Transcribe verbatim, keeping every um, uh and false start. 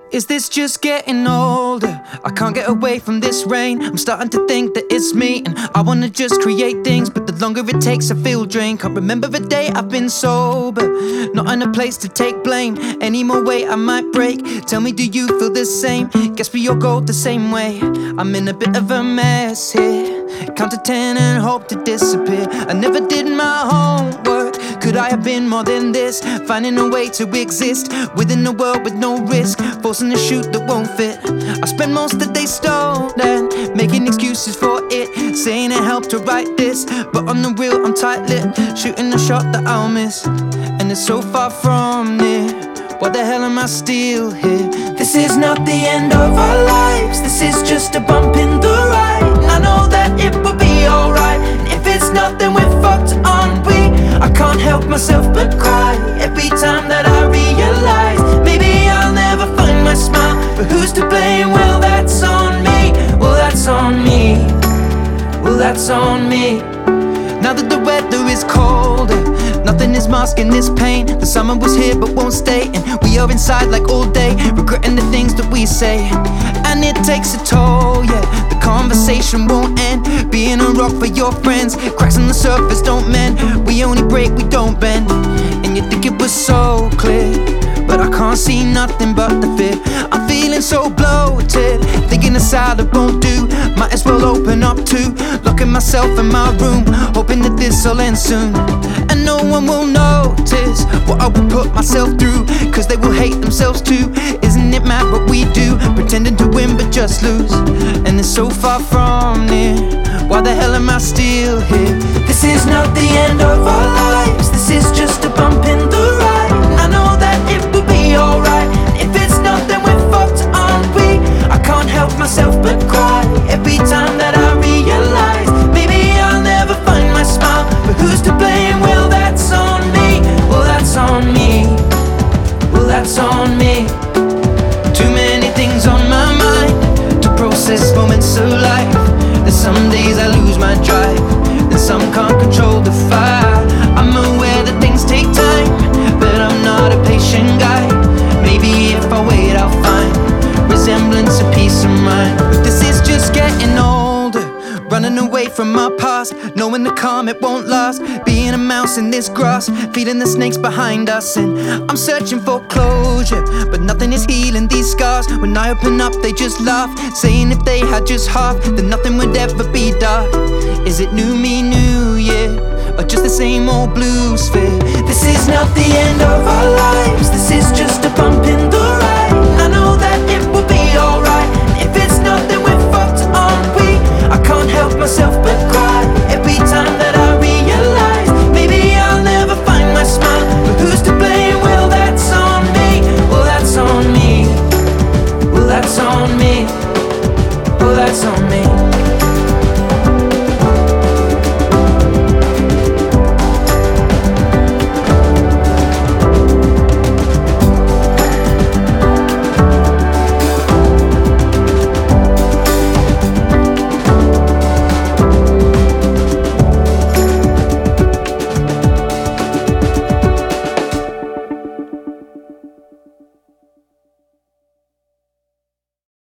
Is this just getting older? I can't get away from this rain. I'm starting to think that it's me, and I wanna just create things, but the longer it takes I feel drained. Can't remember the day I've been sober, not in a place to take blame. Any more weight I might break. Tell me, do you feel the same? Guess we all go the same way. I'm in a bit of a mess here. Count to ten and hope to disappear. I never did my homework. Could I have been more than this? Finding a way to exist within a world with no risk, forcing a shoot that won't fit. I spend most of the day stolen, making excuses for it, saying it helped to write this, but on the real I'm tight-lipped, shooting a shot that I'll miss, and it's so far from near. Why the hell am I still here? This is not the end of our lives. This is just a bump in the ride, and I know that it will be alright. And if it's not, then we're fucked, aren't we? I can't help myself but cry every time that I realize maybe I'll never find my smile, but who's to blame? Well, that's on me. Well, that's on me. Well, that's on me. Now that the weather is colder, nothing is masking this pain. The summer was here but won't stay, and we are inside like all day, regretting the things that we say. And it takes a toll, yeah, the conversation won't end. Being a rock for your friends, cracks on the surface don't mend. We only break, we don't bend. And you think it was so clear, but I can't see nothing but the fear. I'm feeling so bloated, thinking a salad won't do. Might as well open up too, locking myself in my room, hoping that this'll end soon. And no one will notice what I will put myself through, cause they will hate themselves too. Isn't it mad what we do, pretending to win but just lose? And it's so far from near. Why the hell am I still here? This is not the end of our lives. This is just a bump in the ride, and I know that it will be alright. If it's not, then we're fucked, aren't we? I can't help myself but cry every time that I realize maybe I'll never find my smile, but who's to blame? Well, that's on me. Well, that's on me. Well, that's on me. Too many things on my mind to process moments of life. There's some days I lose my drive, and some can't control the fire. I'm aware that things take time, but I'm not a patient guy. Maybe if I wait I'll find resemblance of peace of mind. But this is just getting older, running away from my past, knowing the calm it won't last. Being a mouse in this grass, feeling the snakes behind us, and I'm searching for closure, but nothing is healing these scars. When I open up they just laugh, saying if they had just half, then nothing would ever be dark. Is it new me, new year, or just the same old blues fear? This is not the end of our lives. This is just a bump in the